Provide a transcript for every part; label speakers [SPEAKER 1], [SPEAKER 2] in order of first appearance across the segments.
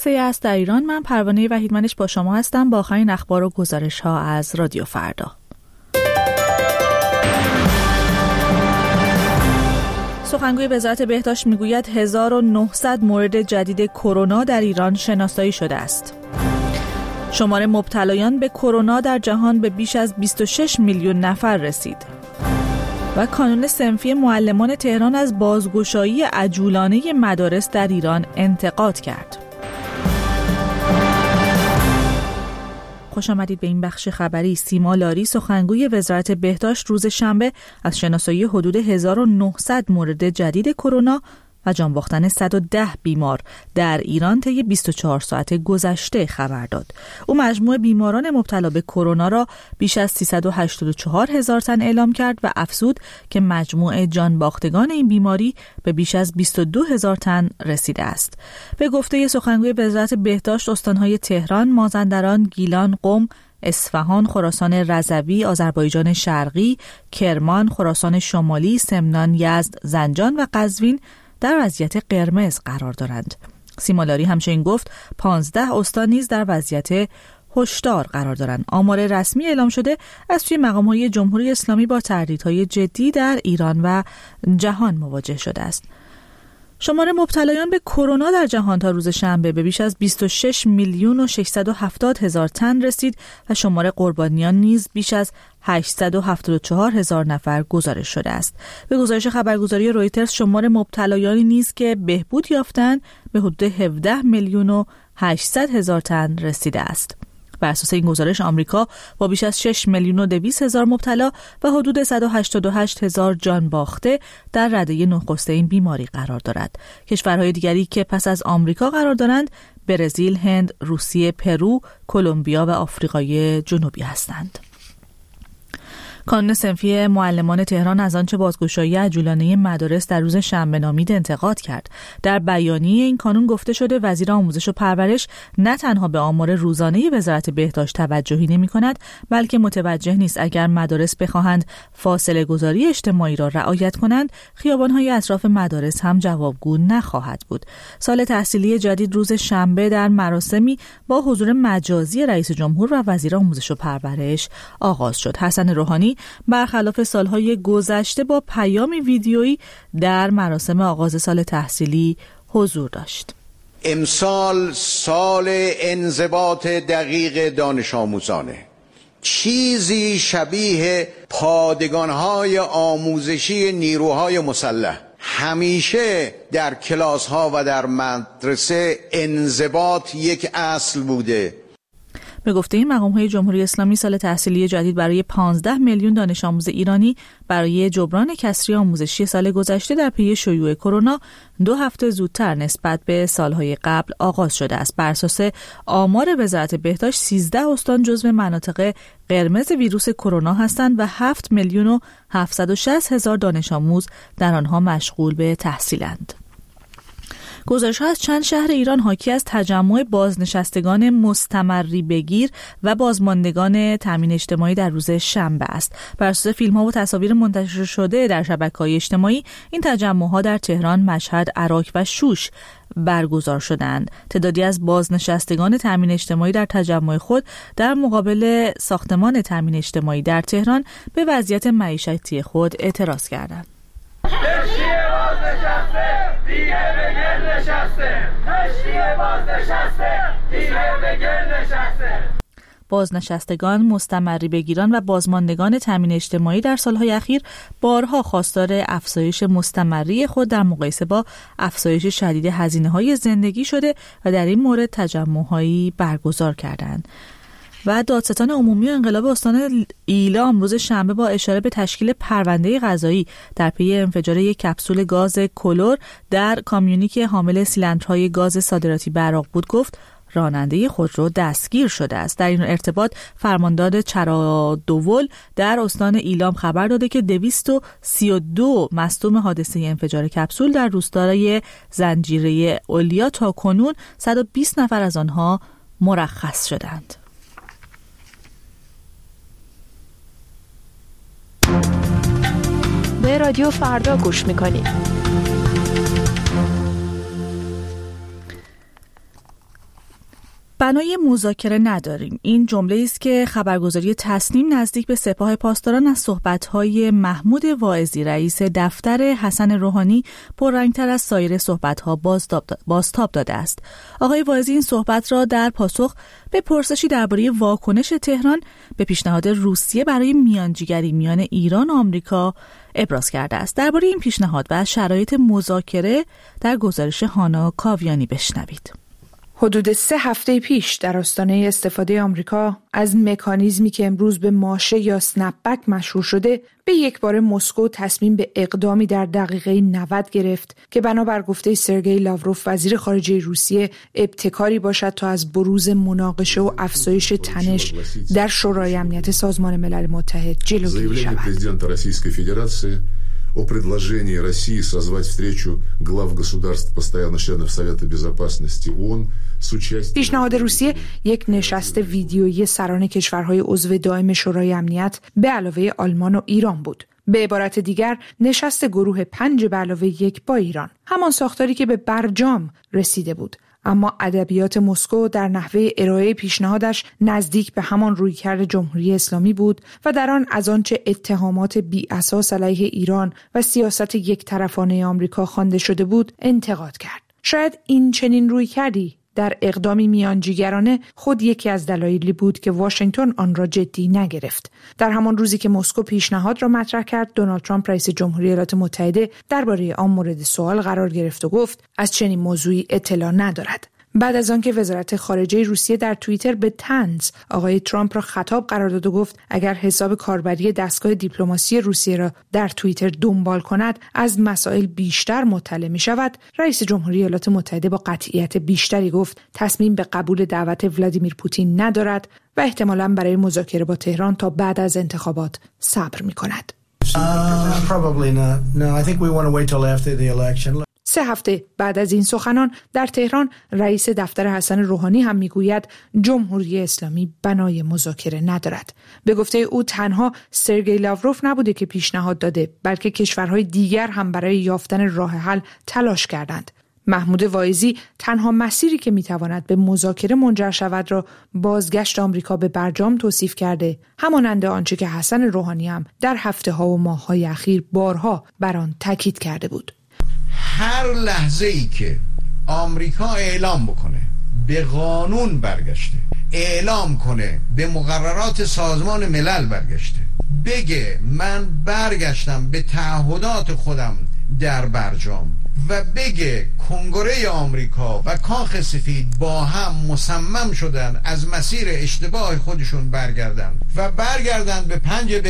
[SPEAKER 1] پادکست یزد در ایران. من پروانه وحیدمنش با شما هستم با آخرین اخبار و گزارش ها از رادیو فردا. سخنگوی وزارت بهداشت میگوید 1900 مورد جدید کرونا در ایران شناسایی شده است. شمار مبتلایان به کرونا در جهان به بیش از 26 میلیون نفر رسید. و کانون صنفی معلمان تهران از بازگشایی عجولانه مدارس در ایران انتقاد کرد. خوش آمدید به این بخش خبری. سیما لاری سخنگوی وزارت بهداشت روز شنبه از شناسایی حدود 1900 مورد جدید کرونا و جان باختن 110 بیمار در ایران طی 24 ساعت گذشته خبر داد. او مجموع بیماران مبتلا به کرونا را بیش از 384,000 تن اعلام کرد و افزود که مجموع جان باختگان این بیماری به بیش از 22,000 تن رسیده است. به گفته سخنگوی وزارت بهداشت، استان‌های تهران، مازندران، گیلان، قم، اصفهان، خراسان رضوی، آذربایجان شرقی، کرمان، خراسان شمالی، سمنان، یزد، زنجان و قزوین در وضعیت قرمز قرار دارند. سیما لاری همچنین گفت 15 استان نیز در وضعیت هشدار قرار دارند. آمار رسمی اعلام شده از سوی مقام‌های جمهوری اسلامی با تهدیدهای جدی در ایران و جهان مواجه شده است. شمار مبتلایان به کرونا در جهان تا روز شنبه به بیش از 26 میلیون و 670,000 تن رسید و شمار قربانیان نیز بیش از 874,000 نفر گزارش شده است. به گزارش خبرگزاری رویترز شمار مبتلایانی نیز که بهبود یافتند به حدود 17 میلیون و 800,000 تن رسیده است. بر اساس این گزارش آمریکا با بیش از 6 میلیون و 200,000 مبتلا و حدود 188,000 جان باخته در رده نخست این بیماری قرار دارد. کشورهای دیگری که پس از آمریکا قرار دارند برزیل، هند، روسیه، پرو، کلمبیا و آفریقای جنوبی هستند. کانون صنفی معلمان تهران از آنچه بازگشایی عجولانه مدارس در روز شنبه نامید انتقاد کرد. در بیانیه این کانون گفته شده وزیر آموزش و پرورش نه تنها به آمار روزانه وزارت بهداشت توجهی نمی‌کند، بلکه متوجه نیست اگر مدارس بخواهند فاصله گذاری اجتماعی را رعایت کنند، خیابان‌های اطراف مدارس هم جوابگو نخواهد بود. سال تحصیلی جدید روز شنبه در مراسمی با حضور مجازی رئیس جمهور و وزیر آموزش و پرورش آغاز شد. حسن روحانی برخلاف سالهای گذشته با پیامی ویدیویی در مراسم آغاز سال تحصیلی حضور داشت.
[SPEAKER 2] امسال سال انضباط دقیق دانش آموزانه. چیزی شبیه پادگان‌های آموزشی نیروهای مسلح. همیشه در کلاس‌ها و در مدرسه انضباط یک اصل بوده.
[SPEAKER 1] به گفته این مقام‌های جمهوری اسلامی سال تحصیلی جدید برای 15 میلیون دانش آموز ایرانی برای جبران کسری آموزشی سال گذشته در پی شیوع کرونا 2 هفته زودتر نسبت به سالهای قبل آغاز شده است. بر اساس آمار وزارت بهداشت 13 استان جزو مناطق قرمز ویروس کرونا هستند و 7 میلیون و 760,000 دانش آموز در آنها مشغول به تحصیلند. گزارش‌ها از چند شهر ایران حاکی از تجمع بازنشستگان مستمری بگیر و بازماندگان تامین اجتماعی در روز شنبه است. بر اساس فیلم‌ها و تصاویر منتشر شده در شبکه‌های اجتماعی، این تجمع‌ها در تهران، مشهد، عراق و شوش برگزار شدند. تعدادی از بازنشستگان تامین اجتماعی در تجمع خود در مقابل ساختمان تامین اجتماعی در تهران به وضعیت معیشتی خود اعتراض کردند. بازنشستگان، مستمری بگیران و بازماندگان تامین اجتماعی در سالهای اخیر بارها خواستار افزایش مستمری خود در مقایسه با افزایش شدید هزینه‌های زندگی شده و در این مورد تجمع‌هایی برگزار کردند. و دادستان عمومی انقلاب استان ایلام روز شنبه با اشاره به تشکیل پرونده قضایی در پی انفجار یک کپسول گاز کلور در کامیونی که حامل سیلندرهای گاز صادراتی به عراق بود گفت راننده خودرو دستگیر شده است. در این ارتباط فرماندار چرادوول در استان ایلام خبر داده که 232 مصدوم حادثه انفجار کپسول در روستای زنجیره اولیا تا کنون 120 نفر از آنها مرخص شدند.
[SPEAKER 3] به رادیو فردا گوش میکنید.
[SPEAKER 1] بنای مذاکره نداریم. این جمله است که خبرگزاری تسنیم نزدیک به سپاه پاسداران از صحبت‌های محمود واعظی رئیس دفتر حسن روحانی پررنگ‌تر از سایر صحبت‌ها بازتاب داده است. آقای واعظی این صحبت را در پاسخ به پرسشی درباره واکنش تهران به پیشنهاد روسیه برای میانجیگری میان ایران و آمریکا ابراز کرده است. درباره این پیشنهاد و شرایط مذاکره در گزارش هانا کاویانی بشنوید.
[SPEAKER 3] حدود 3 هفته پیش در آستانه استفاده آمریکا از مکانیزمی که امروز به ماشه یا اسنپ بک مشهور شده، به یک بار مسکو تصمیم به اقدامی در دقیقه 90 گرفت که بنابر گفته سرگئی لاوروف وزیر خارجه روسیه ابتکاری باشد تا از بروز مناقشه و افزایش تنش در شورای امنیت سازمان ملل متحد جلوگیری شود.
[SPEAKER 4] о предложении России созвать встречу глав государств постоянных членов Совета Безопасности ООН с участием.
[SPEAKER 3] پیشنهاد روسیه یک نشست ویدیویی سران کشورهای عضو دائم شورای امنیت به علاوه آلمان و ایران بود. به عبارت دیگر نشست گروه 5 به علاوه 1 با ایران، همان ساختاری که به برجام رسیده بود. اما ادبیات مسکو در نحوه ارائه پیشنهادش نزدیک به همان رویکرد جمهوری اسلامی بود و در آن از آنچه اتهامات بی اساس علیه ایران و سیاست یک طرفانه آمریکا خوانده شده بود انتقاد کرد. شاید این چنین رویکردی در اقدامی میانجیگرانه خود یکی از دلایلی بود که واشنگتن آن را جدی نگرفت. در همان روزی که مسکو پیشنهاد را مطرح کرد، دونالد ترامپ رئیس جمهوری ایالات متحده درباره آن مورد سوال قرار گرفت و گفت از چنین موضوعی اطلاع ندارد. بعد از آنکه وزارت خارجه روسیه در توییتر به طنز آقای ترامپ را خطاب قرار داد و گفت اگر حساب کاربری دستگاه دیپلماسی روسیه را در توییتر دنبال کند از مسائل بیشتر مطلع می شود، رئیس جمهوری ایالات متحده با قطعیت بیشتری گفت تصمیم به قبول دعوت ولادیمیر پوتین ندارد و احتمالاً برای مذاکره با تهران تا بعد از انتخابات صبر می کند. 3 هفته بعد از این سخنان در تهران رئیس دفتر حسن روحانی هم میگوید جمهوری اسلامی بنای مذاکره ندارد. به گفته او تنها سرگئی لاوروف نبوده که پیشنهاد داده، بلکه کشورهای دیگر هم برای یافتن راه حل تلاش کردند. محمود واعظی تنها مسیری که میتواند به مذاکره منجر شود را بازگشت آمریکا به برجام توصیف کرده، همانند آنچه که حسن روحانی هم در هفته‌ها و ماه‌های اخیر بارها بر آن تاکید کرده بود.
[SPEAKER 2] هر لحظه ای که آمریکا اعلام بکنه به قانون برگشته، اعلام کنه به مقررات سازمان ملل برگشته، بگه من برگشتم به تعهدات خودم در برجام و بگه کنگره آمریکا و کاخ سفید با هم مصمم شدن از مسیر اشتباه خودشون برگردن و برگردن به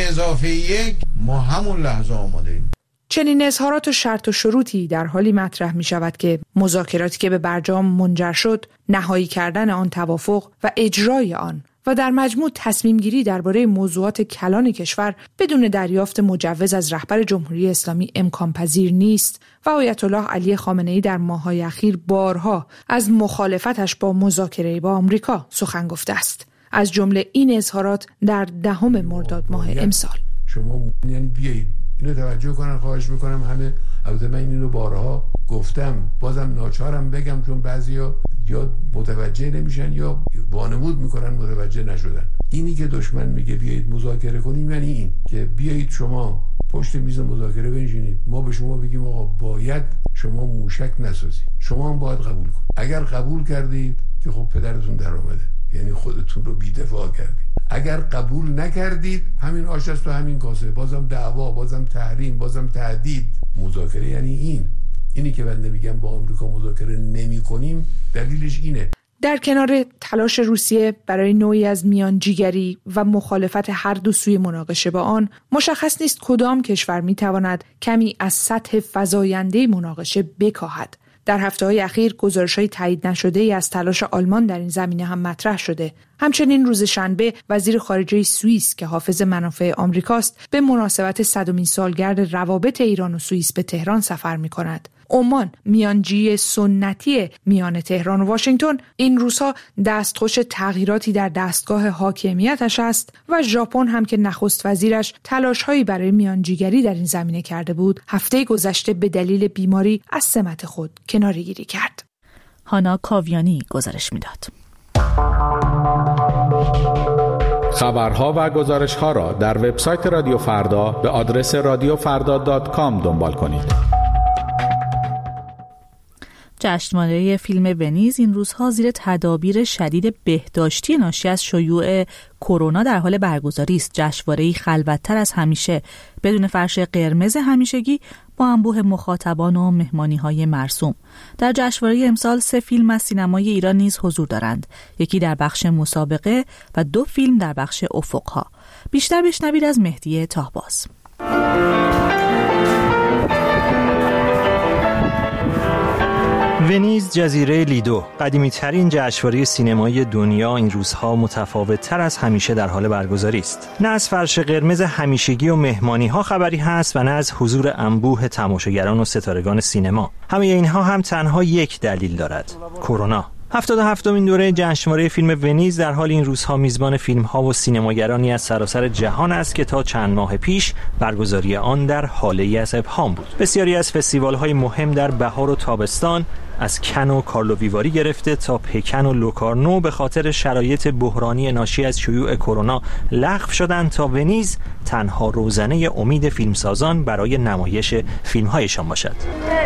[SPEAKER 2] 5+1، ما همون لحظه آماده ایم.
[SPEAKER 3] چنین اظهارات و شرط و شروطی در حالی مطرح می شود که مذاکراتی که به برجام منجر شد، نهایی کردن آن توافق و اجرای آن و در مجموع تصمیم گیری درباره موضوعات کلان کشور بدون دریافت مجوز از رهبر جمهوری اسلامی امکان پذیر نیست و آیت الله علی خامنه‌ای در ماه‌های اخیر بارها از مخالفتش با مذاکره با آمریکا سخن گفته است. از جمله این اظهارات در 10 مرداد ماه امسال.
[SPEAKER 4] شما یعنی بیایید اینو توجه کنن، خواهش میکنم همه. البته من اینو بارها گفتم، بازم ناچارم بگم چون بعضیا یا متوجه نمیشن یا وانمود میکنن متوجه نشدن. اینی که دشمن میگه بیایید مذاکره کنیم یعنی این که بیایید شما پشت میز مذاکره بنشینید، ما به شما بگیم آقا باید شما موشک نسازید، شما هم باید قبول کنید. اگر قبول کردید که خب پدرتون در اومده، یعنی خودتون رو بی‌دفاع کردید. اگر قبول نکردید همین آش است و همین کاسه، بازم دعوا، بازم تحریم، بازم تهدید. مذاکره یعنی اینی که بنده میگم با آمریکا مذاکره نمی‌کنیم، دلیلش اینه.
[SPEAKER 3] در کنار تلاش روسیه برای نوعی از میانجیگری و مخالفت هر دو سوی مناقشه با آن، مشخص نیست کدام کشور میتواند کمی از سطح فزاینده مناقشه بکاهد. در هفته‌های اخیر گزارش‌های تایید نشده‌ای از تلاش آلمان در این زمینه هم مطرح شده. همچنین روز شنبه وزیر خارجه سوئیس که حافظ منافع آمریکاست به مناسبت 100مین سالگرد روابط ایران و سوئیس به تهران سفر می‌کند. عمان، میانجی سنتی میان تهران و واشنگتن، این روزها دستخوش تغییراتی در دستگاه حاکمیتش است و ژاپن هم که نخست وزیرش تلاش‌هایی برای میانجیگری در این زمینه کرده بود، هفته گذشته به دلیل بیماری از سمت خود کناره‌گیری کرد.
[SPEAKER 1] هانا کاویانی گزارش می‌داد.
[SPEAKER 5] خبرها و گزارش‌ها را در وبسایت رادیو فردا به آدرس radiofarda.com دنبال کنید.
[SPEAKER 1] جشنواره فیلم ونیز این روزها زیر تدابیر شدید بهداشتی ناشی از شیوع کرونا در حال برگزاری است. جشنواره‌ای خلوت‌تر از همیشه بدون فرش قرمز همیشگی با انبوه مخاطبان و مهمانی‌های مرسوم. در جشنواره امسال 3 فیلم از سینمای ایران نیز حضور دارند. یکی در بخش مسابقه و 2 فیلم در بخش افق‌ها. بیشتر بشنوید از مهدی طهباز.
[SPEAKER 6] ونیز جزیره لیدو، قدیمی‌ترین جشنواره سینمایی دنیا، این روزها متفاوت‌تر از همیشه در حال برگزاری است. نه از فرش قرمز همیشگی و مهمانی‌ها خبری هست و نه از حضور انبوه تماشاگران و ستارگان سینما. همه اینها هم تنها یک دلیل دارد: کرونا. 77مین دوره جشنواره فیلم ونیز در حال این روزها میزبان فیلم‌ها و سینماگرانی از سراسر جهان است که تا چند ماه پیش برگزاری آن در حاله‌ای از ابهام بود. بسیاری از فستیوال‌های مهم در بهار و تابستان، از کن و کارلو ویواری گرفته تا پکن و لوکارنو، به خاطر شرایط بحرانی ناشی از شیوع کرونا لغو شدند تا ونیز تنها روزنه امید فیلمسازان برای نمایش فیلم‌هایشان باشد.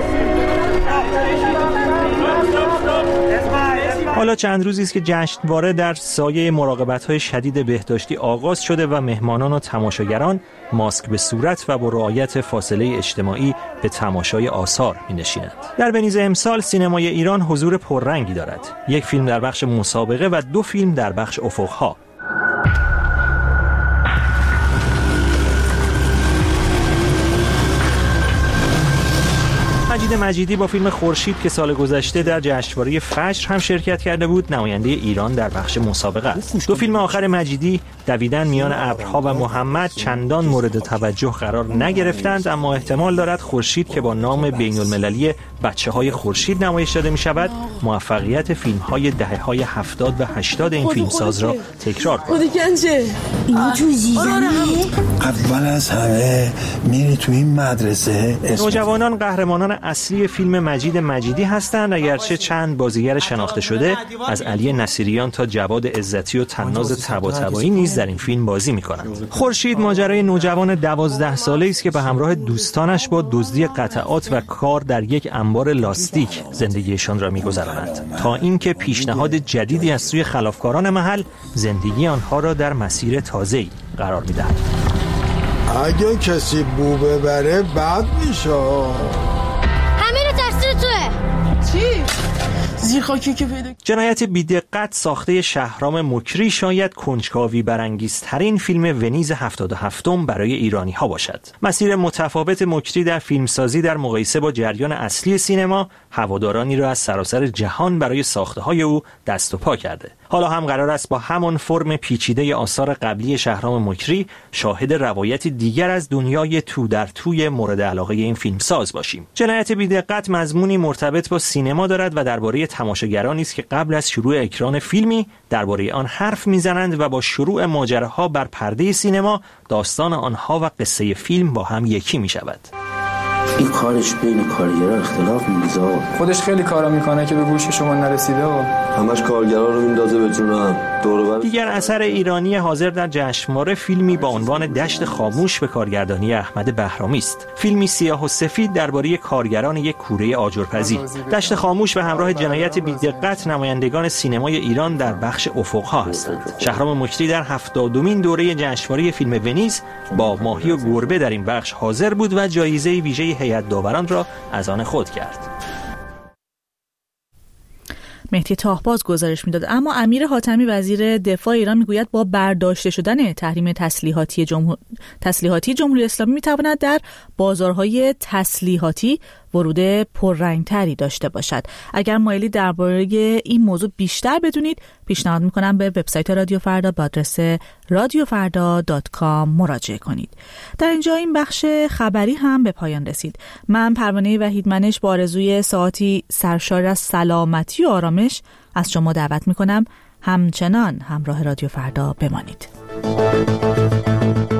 [SPEAKER 6] حالا چند روزی است که جشنواره در سایه مراقبت‌های شدید بهداشتی آغاز شده و مهمانان و تماشاگران ماسک به صورت و با رعایت فاصله اجتماعی به تماشای آثار می‌نشینند. در ونیز امسال سینمای ایران حضور پررنگی دارد. 1 فیلم در بخش مسابقه و 2 فیلم در بخش افق‌ها. مجید مجیدی با فیلم خورشید که سال گذشته در جشنواره فجر هم شرکت کرده بود، نماینده ایران در بخش مسابقه است. 2 فیلم آخر مجیدی، دویدن میان ابرها و محمد، چندان مورد توجه قرار نگرفتند، اما احتمال دارد خورشید که با نام بین‌المللی بچه‌های خورشید نمایش داده می‌شود، موفقیت فیلم‌های دهه‌های 70 و 80 این فیلمساز را تکرار کند.
[SPEAKER 7] اینو تو زیزنه؟ اول از همه میری تو این مدرسه.
[SPEAKER 6] نوجوانان قهرمانان اصلی فیلم مجید مجیدی هستند، اگرچه چند بازیگر شناخته شده از علی نصیریان تا جواد عزتی و طناز طباطبایی نیز در این فیلم بازی می‌کنند. خورشید ماجرای نوجوان 12 ساله‌ای است که به همراه دوستانش با دزدی قطعات و کار در یک انبار لاستیک زندگیشان را می‌گذرانند تا اینکه پیشنهاد جدیدی از سوی خلافکاران محل زندگی آنها را در مسیر تازه‌ای قرار می‌دهد.
[SPEAKER 7] اگه کسی بو ببره بد میشه.
[SPEAKER 8] همین رو تقصیر توه.
[SPEAKER 9] چی؟ زیرخاکی که پیدا.
[SPEAKER 6] جنایت بی‌دقت ساخته شهرام مکری شاید کنجکاوی برانگیزترین فیلم ونیز 77م برای ایرانی‌ها باشد. مسیر متفاوت مکری در فیلمسازی در مقایسه با جریان اصلی سینما هوادارانی را از سراسر جهان برای ساخته‌های او دست و پا کرده. حالا هم قرار است با همان فرم پیچیده آثار قبلی شهرام مکری شاهد روایت دیگر از دنیای تو در توی مورد علاقه این فیلمساز باشیم. جنایت بی‌دقت مضمونی مرتبط با سینما دارد و درباره تماشاگرانی است که قبل از شروع اکران فیلمی درباره آن حرف میزنند و با شروع ماجراها بر پرده سینما داستان آنها و قصه فیلم با هم یکی می شود.
[SPEAKER 10] این کارش بین کارگرها اختلاف می‌ذاره.
[SPEAKER 11] خودش خیلی کارا میکنه که به گوش شما نرسیده و
[SPEAKER 10] همش کارگرا رو میندازه به جونم.
[SPEAKER 6] دیگر اثر ایرانی حاضر در جشنواره فیلمی با عنوان دشت خاموش به کارگردانی احمد بهرامی است. فیلمی سیاه و سفید درباره کارگران یک کوره آجرپزی. دشت خاموش به همراه جنایت بی‌دقت نمایندگان سینمای ایران در بخش افق‌ها هستند. شهرام مکری در 70مین دوره جشنواره فیلم ونیز با ماهی و گربه در این بخش حاضر بود و جایزه ویژه هیئت داوران را از آن خود کرد.
[SPEAKER 1] مهدی طهباز گزارش میداد. اما امیر حاتمی وزیر دفاع ایران میگوید با برداشته شدن تحریم تسلیحاتی جمهوری اسلامی میتواند در بازارهای تسلیحاتی ورود پررنگتری داشته باشد. اگر مایلی درباره این موضوع بیشتر بدونید، پیشنهاد میکنم به وبسایت رادیو فردا با آدرس radiofarda.com مراجعه کنید. در اینجا این بخش خبری هم به پایان رسید. من پروانه وحیدمنش با آرزوی ساعتی سرشار از سلامتی و آرامش از شما دعوت میکنم همچنان همراه رادیو فردا بمانید.